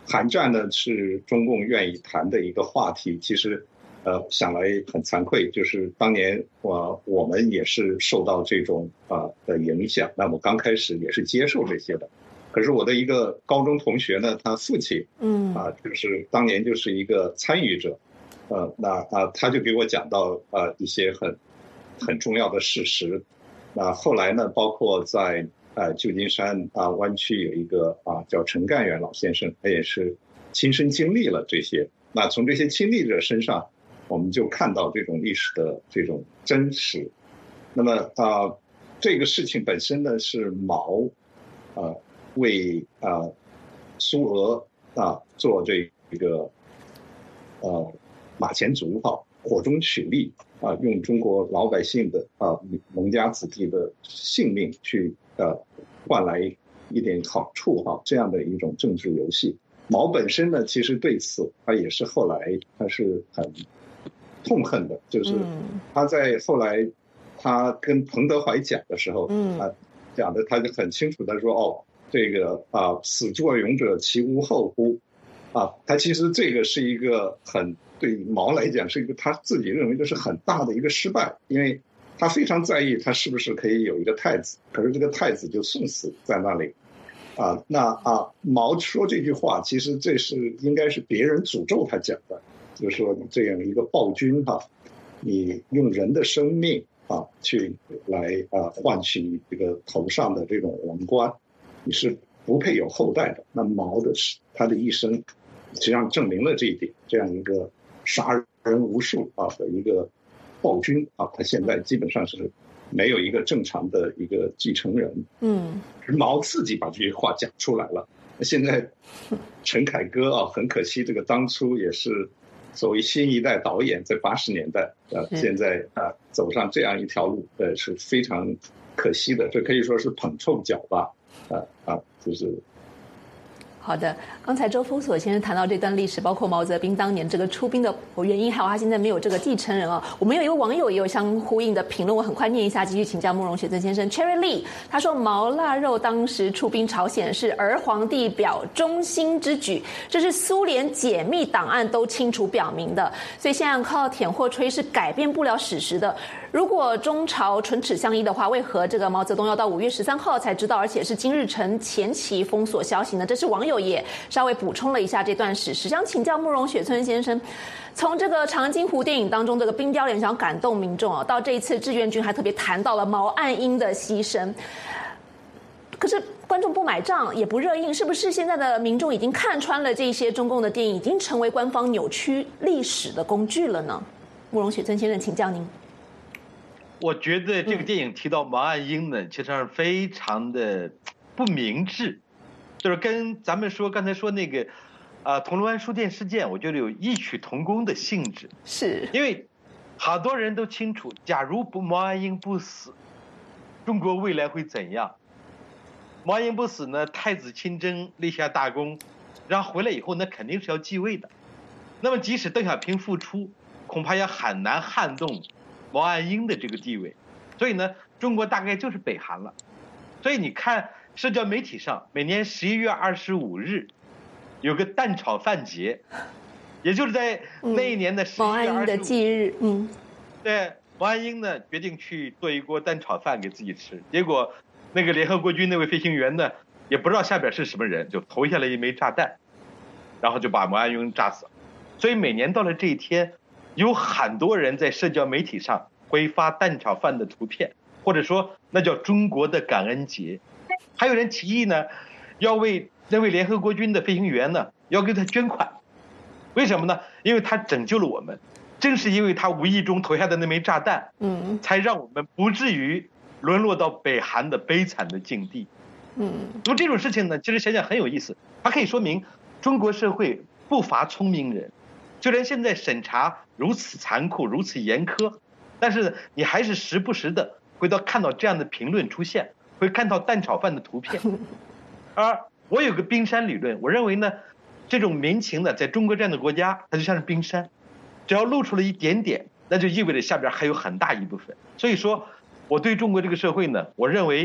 韩战呢是中共愿意谈的一个话题。其实，想来很惭愧，就是当年我们也是受到这种的影响。那我刚开始也是接受这些的。可是我的一个高中同学呢，他父亲，就是当年就是一个参与者，他就给我讲到一些很重要的事实。那后来呢，包括在旧金山湾区有一个叫陈干元老先生，他也是亲身经历了这些。那从这些亲历者身上，我们就看到这种历史的这种真实。那么这个事情本身呢，是毛为苏俄做这个马前卒火中取栗用中国老百姓的农家子弟的性命去换来一点好处这样的一种政治游戏。毛本身呢，其实对此他也是后来他是很痛恨的，就是他在后来他跟彭德怀讲的时候，他讲的他就很清楚的说这个始作俑者其无后乎他其实这个是一个对毛来讲是一个他自己认为这是很大的一个失败，因为他非常在意他是不是可以有一个太子，可是这个太子就送死在那里毛说这句话，其实这是应该是别人诅咒他讲的，就是说你这样一个暴君你用人的生命去来换取你这个头上的这种王冠，你是不配有后代的。那毛的他的一生实际上证明了这一点，这样一个杀人无数的一个暴君他现在基本上是没有一个正常的一个继承人。毛自己把这句话讲出来了。现在陈凯歌很可惜，这个当初也是作为新一代导演，在80年代现在走上这样一条路是非常可惜的，这可以说是捧臭脚吧就是。 好的，刚才周峰所先生谈到这段历史，包括毛泽东当年这个出兵的原因，还有他现在没有这个继承人我们有一位网友也有相呼应的评论，我很快念一下，继续请教慕容雪曾先生。Cherry Lee 他说，毛腊肉当时出兵朝鲜是儿皇帝表忠心之举，这是苏联解密档案都清楚表明的，所以现在靠舔或吹是改变不了史实的。如果中朝唇齿相依的话，为何这个毛泽东要到5月13号才知道，而且是金日成前期封锁消息呢？这是网友也稍微补充了一下这段史实。想请教慕容雪村先生，从这个长津湖电影当中这个冰雕连想感动民众到这一次志愿军还特别谈到了毛岸英的牺牲，可是观众不买账也不热映，是不是现在的民众已经看穿了这些中共的电影已经成为官方扭曲历史的工具了呢？慕容雪村先生，请教您。 我觉得这个电影提到毛岸英呢，其实上非常的不明智，就是跟咱们刚才说那个铜锣湾书店事件，我觉得有异曲同工的性质。 是因为好多人都清楚，假如毛岸英不死，中国未来会怎样？毛岸英不死呢，太子亲征立下大功，然后回来以后那肯定是要继位的。那么即使邓小平复出，恐怕也很难撼动毛岸英的这个地位，所以呢，中国大概就是北韩了。所以你看，社交媒体上每年11月25日有个蛋炒饭节，也就是在那一年的11月25日， 毛岸英的忌日。 对，毛岸英呢决定去做一锅蛋炒饭给自己吃，结果那个联合国军那位飞行员呢，也不知道下边是什么人，就投下了一枚炸弹，然后就把毛岸英炸死了。所以每年到了这一天，有很多人在社交媒体上会发蛋炒饭的图片，或者说那叫中国的感恩节。还有人提议呢，要为那位联合国军的飞行员呢，要给他捐款。为什么呢？因为他拯救了我们，正是因为他无意中投下的那枚炸弹，才让我们不至于沦落到北韩的悲惨的境地。那么这种事情呢，其实想想很有意思，它可以说明中国社会不乏聪明人。就连现在审查如此残酷、如此严苛，但是你还是时不时的会看到这样的评论出现，会看到蛋炒饭的图片。而我有个冰山理论，我认为呢，这种民情呢，在中国这样的国家，它就像是冰山，只要露出了一点点，那就意味着下边还有很大一部分。所以说，我对中国这个社会呢，我认为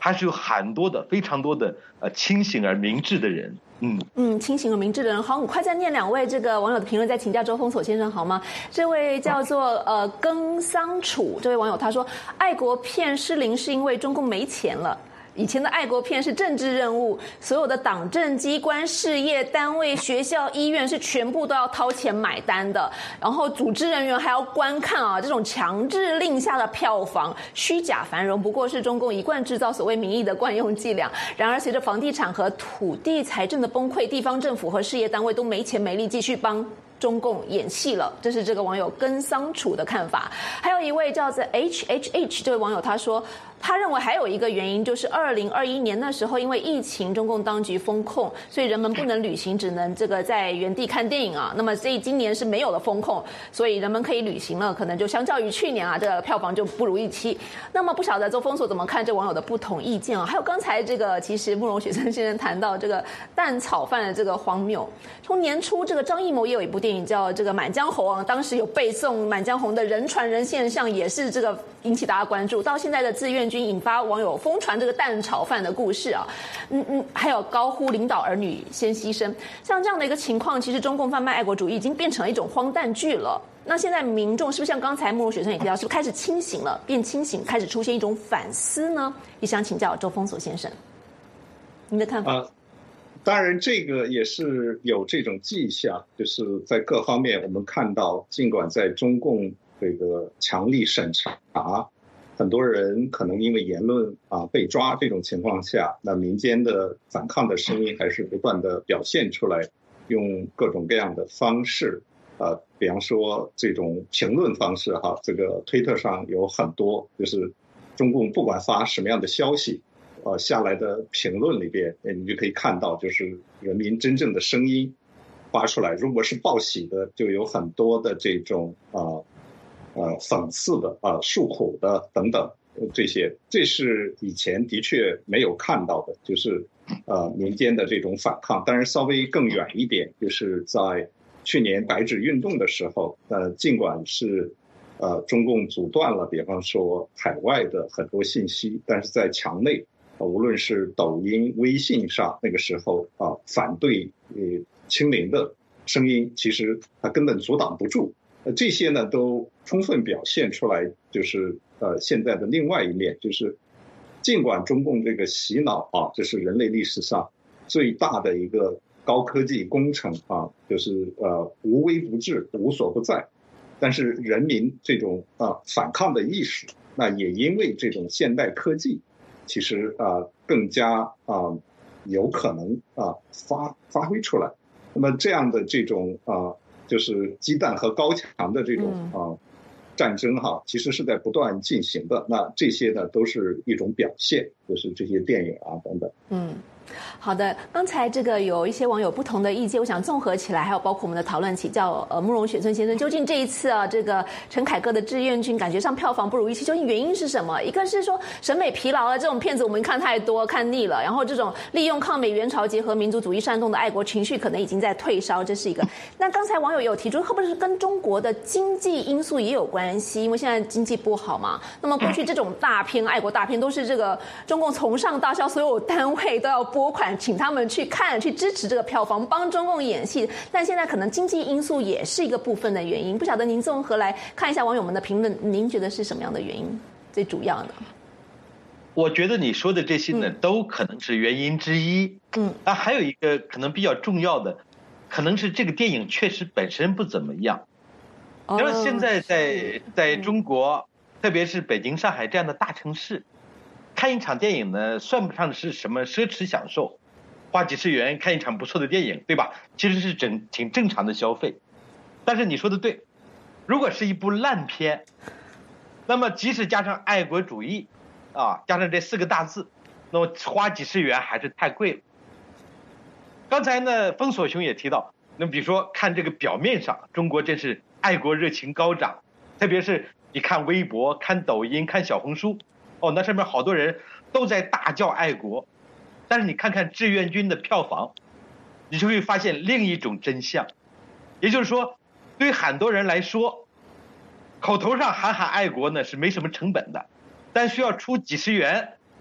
还是有非常多的清醒而明智的人。 清醒而明智的人。好，我快再念2位这个网友的评论，再请教周封锁先生好吗？这位叫做耕桑楚，这位网友他说，爱国片失灵是因为中共没钱了。以前的爱国片是政治任务，所有的党政机关、事业单位、学校、医院是全部都要掏钱买单的，然后组织人员还要观看啊，这种强制令下的票房虚假繁荣，不过是中共一贯制造所谓民意的惯用伎俩。然而，随着房地产和土地财政的崩溃，地方政府和事业单位都没钱没力继续帮中共演戏了，这是这个网友耕桑楚的看法。还有一位叫做 HHH 这位网友他说，他认为还有一个原因就是2021年那时候因为疫情，中共当局封控，所以人们不能旅行，只能这个在原地看电影啊。那么所以今年是没有了封控，所以人们可以旅行了，可能就相较于去年啊，这个票房就不如预期。那么不晓得周封锁怎么看这网友的不同意见啊？还有刚才这个其实慕容雪森先生谈到这个蛋炒饭的这个荒谬，从年初这个张艺谋也有一部电影叫这个《满江红》啊，当时有背诵《满江红》的人传人现象，也是这个引起大家关注。到现在的志愿军引发网友疯传这个蛋炒饭的故事啊，还有高呼领导儿女先牺牲，像这样的一个情况，其实中共贩卖爱国主义已经变成了一种荒诞剧了。那现在民众是不是像刚才慕容雪森也提到，是不是开始清醒了，变清醒，开始出现一种反思呢？也想请教周封锁先生，您的看法？ 当然，这个也是有这种迹象，就是在各方面我们看到，尽管在中共这个强力审查，很多人可能因为言论被抓这种情况下，那民间的反抗的声音还是不断的表现出来，用各种各样的方式，比方说这种评论方式这个推特上有很多，就是中共不管发什么样的消息，下来的评论里边，你就可以看到，就是人民真正的声音发出来。如果是报喜的，就有很多的这种讽刺的诉苦的等等这些，这是以前的确没有看到的，就是民间的这种反抗。当然稍微更远一点，就是在去年白纸运动的时候，尽管是中共阻断了，比方说海外的很多信息，但是在墙内，无论是抖音、微信上，那个时候反对清零的声音，其实它根本阻挡不住。这些呢都充分表现出来，就是现在的另外一面，就是尽管中共这个洗脑这是人类历史上最大的一个高科技工程就是无微不至、无所不在，但是人民这种反抗的意识，那也因为这种现代科技，其实更加有可能发挥出来。那么这样的这种就是鸡蛋和高墙的这种战争其实是在不断进行的。那这些呢都是一种表现，就是这些电影等等。 好的，刚才这个有一些网友不同的意见，我想综合起来，还有包括我们的讨论，请教慕容雪村先生，究竟这一次这个陈凯歌的志愿军感觉上票房不如预期，究竟原因是什么？一个是说审美疲劳了，这种片子我们看太多看腻了，然后这种利用抗美援朝结合民族主义煽动的爱国情绪可能已经在退烧，这是一个。那刚才网友也有提出，会不会是跟中国的经济因素也有关系？因为现在经济不好嘛。那么过去这种大片爱国大片都是这个中共从上到下所有单位都要拨款请他们去看去支持这个票房，帮中共演戏，但现在可能经济因素也是一个部分的原因。不晓得您综合来看一下网友们的评论，您觉得是什么样的原因最主要的？ 我觉得你说的这些呢都可能是原因之一。还有一个可能比较重要的，可能是这个电影确实本身不怎么样。因为现在在中国，特别是北京、上海这样的大城市，看一场电影呢，算不上是什么奢侈享受，花几十元看一场不错的电影，对吧？其实是挺正常的消费。但是你说的对，如果是一部烂片，那么即使加上爱国主义加上这4个大字，那么花几十元还是太贵了。刚才呢，封锁兄也提到，那比如说看这个表面上，中国真是爱国热情高涨，特别是你看微博、看抖音、看小红书，那上面好多人都在大叫爱国。但是你看看志愿军的票房，你就会发现另一种真相。也就是说，对于很多人来说，口头上喊爱国呢是没什么成本的，但需要出几十元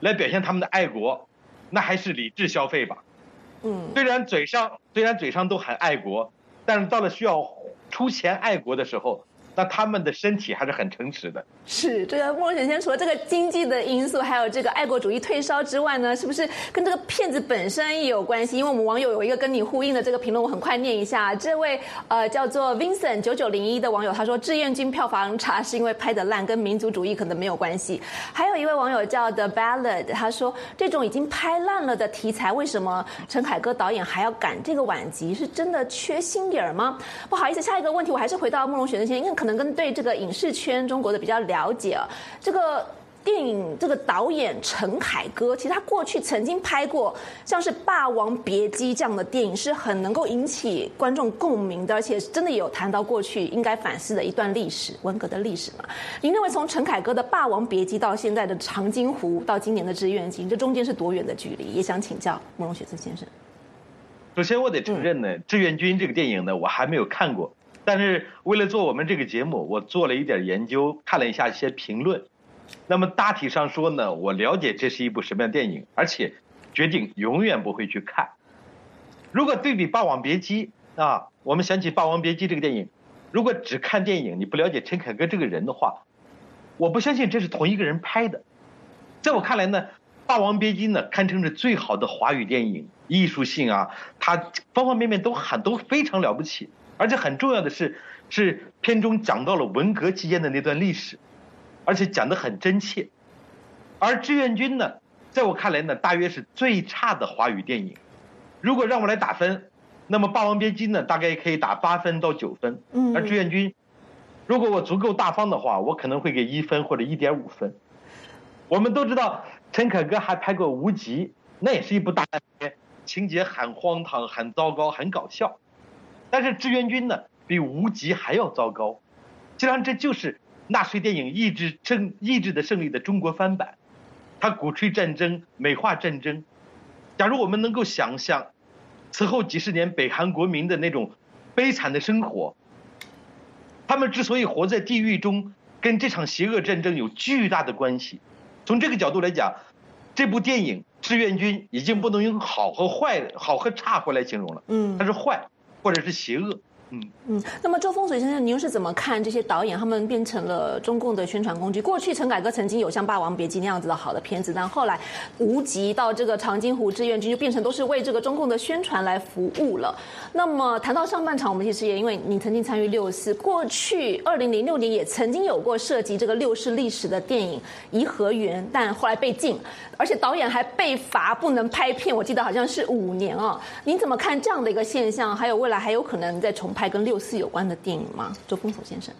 来表现他们的爱国，那还是理智消费吧。虽然嘴上都很爱国，但是到了需要出钱爱国的时候，那他们的身体还是很诚实的。 是这个慕容先生除了这个经济的因素，还有这个爱国主义退烧之外呢，是不是跟这个片子本身也有关系？因为我们网友有一个跟你呼应的这个评论，我很快念一下。这位叫做 Vincent 9901的网友他说，志愿军票房差是因为拍得烂，跟民族主义可能没有关系。还有一位网友叫 The Ballad， 他说这种已经拍烂了的题材，为什么陈凯歌导演还要赶这个晚集？是真的缺心眼吗？不好意思，下一个问题我还是回到慕容雪先生，因为可能跟对这个影视圈中国的比较了解啊。这个电影这个导演陈凯歌，其实他过去曾经拍过像是《霸王别姬》这样的电影，是很能够引起观众共鸣的，而且真的也有谈到过去应该反思的一段历史，文革的历史嘛。您认为从陈凯歌的《霸王别姬》到现在的《长津湖》到今年的《志愿军》，这中间是多远的距离？也想请教慕容雪村先生。 首先我得承认呢，《志愿军》这个电影呢，我还没有看过。但是为了做我们这个节目，我做了一点研究，看了一下一些评论。那么大体上说呢，我了解这是一部什么样的电影，而且决定永远不会去看。如果对比《霸王别姬》啊，我们想起《霸王别姬》这个电影，如果只看电影，你不了解陈凯歌这个人的话，我不相信这是同一个人拍的。在我看来呢，《霸王别姬》呢堪称是最好的华语电影，艺术性啊，它方方面面都非常了不起。而且很重要的是片中讲到了文革期间的那段历史，而且讲得很真切。而《志愿军》呢，在我看来呢，大约是最差的华语电影。如果让我来打分，那么《霸王别姬》呢，大概可以打8分到9分。而《志愿军》，如果我足够大方的话，我可能会给1分或者1.5分。我们都知道，陈凯歌还拍过《无极》，那也是一部大烂片，情节很荒唐、很糟糕、很搞笑。但是志愿军呢，比无极还要糟糕。实际上这就是纳粹电影意志的胜利的中国翻版。他鼓吹战争，美化战争。假如我们能够想象此后几十年北韩国民的那种悲惨的生活，他们之所以活在地狱中，跟这场邪恶战争有巨大的关系。从这个角度来讲，这部电影《志愿军》已经不能用好和差回来形容了，它是坏或者是邪恶。 那么周风水先生，您又是怎么看这些导演他们变成了中共的宣传工具？过去陈凯歌曾经有像《霸王别姬》那样子的好的片子，但后来无极到这个长津湖、志愿军就变成都是为这个中共的宣传来服务了。那么谈到上半场，我们其实也因为你曾经参与6·4，过去2006年也曾经有过涉及这个6世历史的电影《颐和园》，但后来被禁，而且导演还被罚不能拍片，我记得好像是5年啊。您怎么看这样的一个现象？还有未来还有可能再重拍跟6·4有关的电影吗？周风守先生。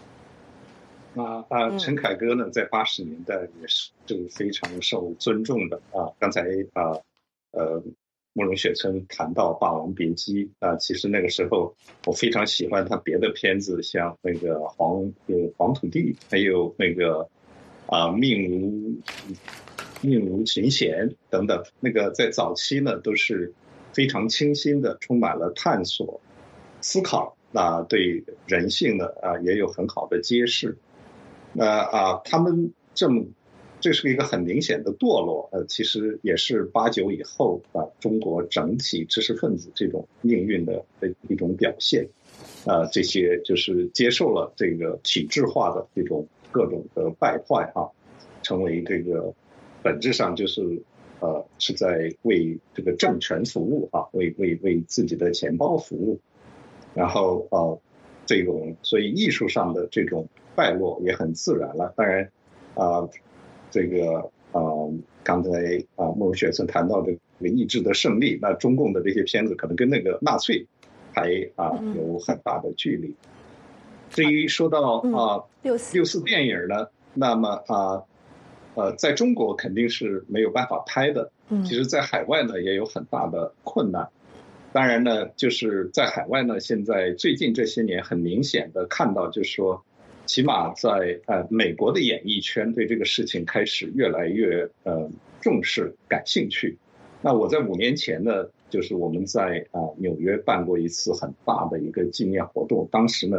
陈凯歌呢，在80年代也是非常受尊重的啊。刚才慕容雪村谈到《霸王别姬》啊，其实那个时候我非常喜欢他别的片子，像那个黄土地，还有那个命如琴弦等等，那个在早期呢都是非常清新的，充满了探索、思考。对人性呢也有很好的揭示。他们这是一个很明显的堕落，其实也是89以后中国整体知识分子这种命运的一种表现。这些就是接受了这个体制化的这种各种的败坏成为这个本质上就是是在为这个政权服务为自己的钱包服务。然后这种所以艺术上的这种败落也很自然了。当然这个刚才慕容雪村谈到这个意志的胜利，那中共的这些片子可能跟那个纳粹还有很大的距离。至于说到6·4电影呢，那么在中国肯定是没有办法拍的，其实在海外呢也有很大的困难。当然呢，就是在海外呢，现在最近这些年很明显的看到，就是说，起码在美国的演艺圈对这个事情开始越来越重视、感兴趣。那我在5年前呢，就是我们在纽约办过一次很大的一个纪念活动，当时呢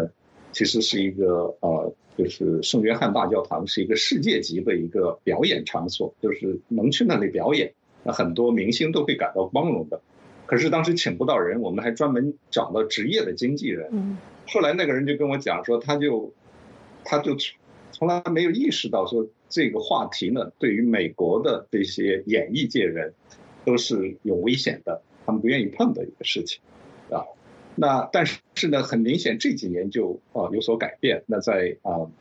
其实是一个就是圣约翰大教堂是一个世界级的一个表演场所，就是能去那里表演，那很多明星都会感到光荣的。可是当时请不到人，我们还专门找了职业的经纪人。后来那个人就跟我讲说，他就从来没有意识到说这个话题呢，对于美国的这些演艺界人都是有危险的，他们不愿意碰的一个事情啊。那但是呢，很明显这几年就有所改变。那在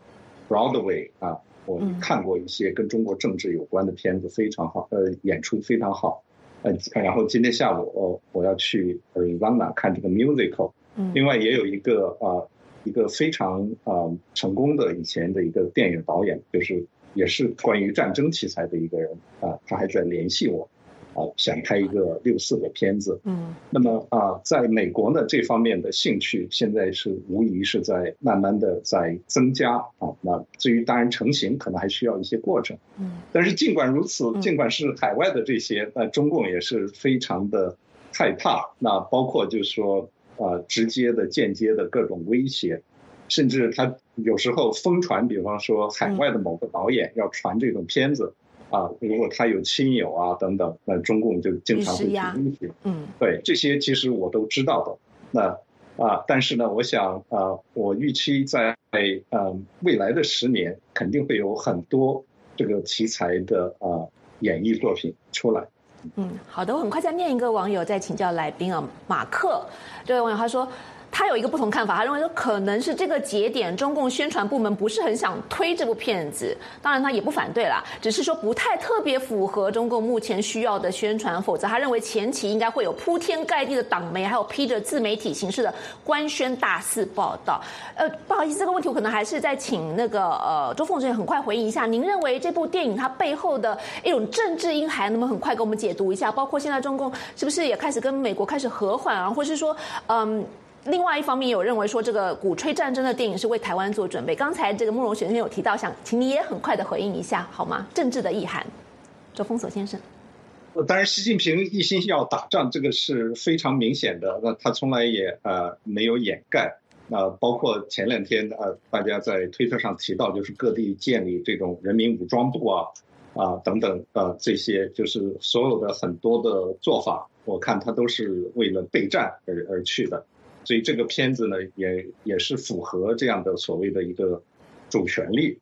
Broadway 我看过一些跟中国政治有关的片子，非常好，演出非常好。然后今天下午我要去 Arizona 看这个 musical。另外也有一个非常成功的以前的一个电影导演，就是也是关于战争题材的一个人他还在联系我。想拍一个64的片子。那么在美国呢，这方面的兴趣现在是无疑是在慢慢的在增加那至于当然成型可能还需要一些过程。但是尽管如此，尽管是海外的这些，中共也是非常的害怕。那包括就是说直接的、间接的各种威胁，甚至他有时候疯传，比方说海外的某个导演要传这种片子。如果他有亲友等等，那中共就经常会去威胁。对，这些其实我都知道的。那但是呢，我想我预期在未来的10年，肯定会有很多这个题材的演艺作品出来。 好的，我很快再念一个网友在请教来宾马克这位网友他说。他有一个不同看法，他认为说可能是这个节点中共宣传部门不是很想推这部片子，当然他也不反对啦，只是说不太特别符合中共目前需要的宣传，否则他认为前期应该会有铺天盖地的党媒，还有披着自媒体形式的官宣大肆报道。不好意思，这个问题我可能还是再请那个周凤学很快回应一下，您认为这部电影它背后的一种政治阴涵，能不能很快给我们解读一下？包括现在中共是不是也开始跟美国开始和缓或是说另外一方面有认为说这个鼓吹战争的电影是为台湾做准备。刚才这个慕容学先生有提到，想请你也很快的回应一下好吗？政治的意涵，周封锁先生。 当然习近平一心要打仗，这个是非常明显的，那他从来也没有掩盖。包括前2天大家在推特上提到，就是各地建立这种人民武装部等等这些就是所有的很多的做法，我看他都是为了备战而去的。所以这个片子呢，也是符合这样的所谓的一个主旋律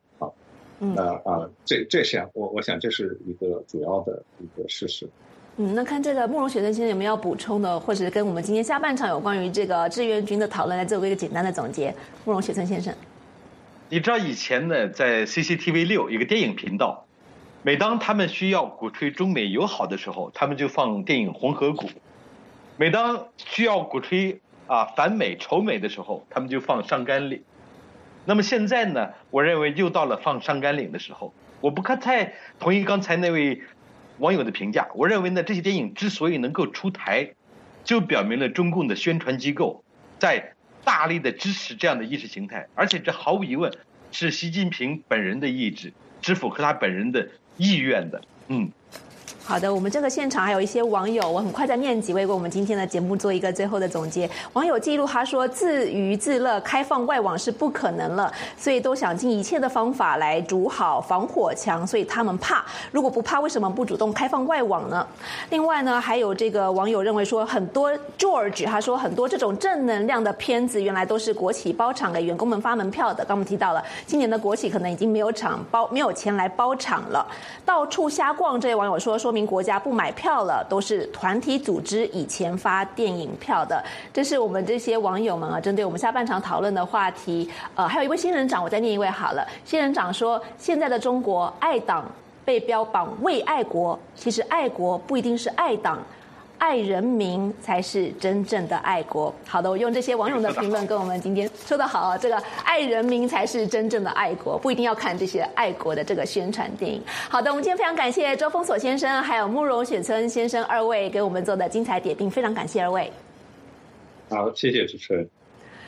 这项我想这是一个主要的一个事实。 那看这个慕容学生先生有没有要补充的，或者跟我们今天下半场有关于这个志愿军的讨论来做一个简单的总结。慕容学生先生， 你知道以前呢，在 CCTV6 一个电影频道，每当他们需要鼓吹中美友好的时候，他们就放电影《红河谷》；每当需要鼓吹反美仇美的时候，他们就放上甘岭。那么现在呢，我认为又到了放上甘岭的时候。我不太同意刚才那位网友的评价，我认为呢，这些电影之所以能够出台，就表明了中共的宣传机构在大力的支持这样的意识形态，而且这毫无疑问是习近平本人的意志，是符合他本人的意愿的。 好的，我们这个现场还有一些网友，我很快再念几位，为我们今天的节目做一个最后的总结。网友记录他说，自娱自乐开放外网是不可能了，所以都想尽一切的方法来筑好防火墙，所以他们怕。如果不怕，为什么不主动开放外网呢？另外呢，还有这个网友认为说，很多 George 他说很多这种正能量的片子，原来都是国企包场给员工们发门票的。刚我们提到了，今年的国企可能已经没有钱来包场了，到处瞎逛。这位网友说明国家不买票了，都是团体组织以前发电影票的。这是我们这些网友们针对我们下半场讨论的话题。还有一位新人长，我再念一位好了。新人长说，现在的中国爱党被标榜为爱国，其实爱国不一定是爱党，爱人民才是真正的爱国。好的，我用这些网友的评论跟我们今天说得好，这个爱人民才是真正的爱国，不一定要看这些爱国的这个宣传电影。好的，我们今天非常感谢周封锁先生还有慕容雪村先生二位给我们做的精彩点评，非常感谢二位。 好，谢谢主持人。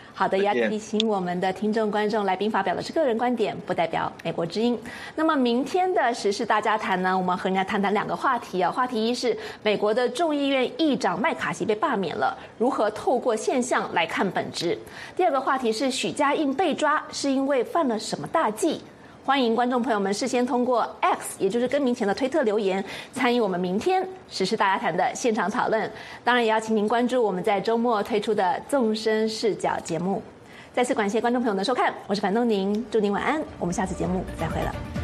好的，也要提醒我们的听众、观众，来宾发表的是个人观点，不代表美国之音。那么明天的时事大家谈呢，我们和人家谈谈2个话题啊。话题一是美国的众议院议长麦卡锡被罢免了，如何透过现象来看本质？第2个话题是许家印被抓是因为犯了什么大忌？欢迎观众朋友们事先通过 X， 也就是更名前的推特留言，参与我们明天时事大家谈的现场讨论。当然，也要请您关注我们在周末推出的纵深视角节目。再次感谢观众朋友的收看，我是樊东宁，祝您晚安，我们下次节目再会了。